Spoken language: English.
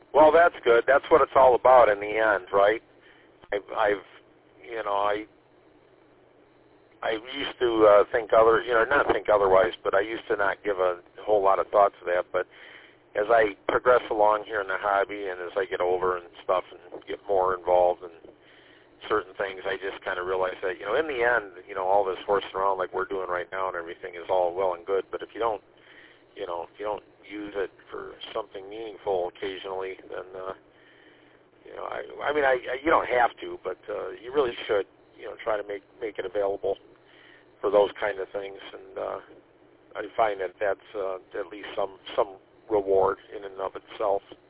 Well, that's good. That's what it's all about in the end, right? I've you know, I used to think not think otherwise, but I used to not give a whole lot of thought to that. But as I progress along here in the hobby and as I get older and stuff and get more involved in certain things, I just kind of realize that, in the end, all this horsing around like we're doing right now and everything is all well and good. But if you don't, if you don't use it for something meaningful occasionally, then, you don't have to, but you really should, try to make it available for those kind of things. And I find that that's at least some reward in and of itself.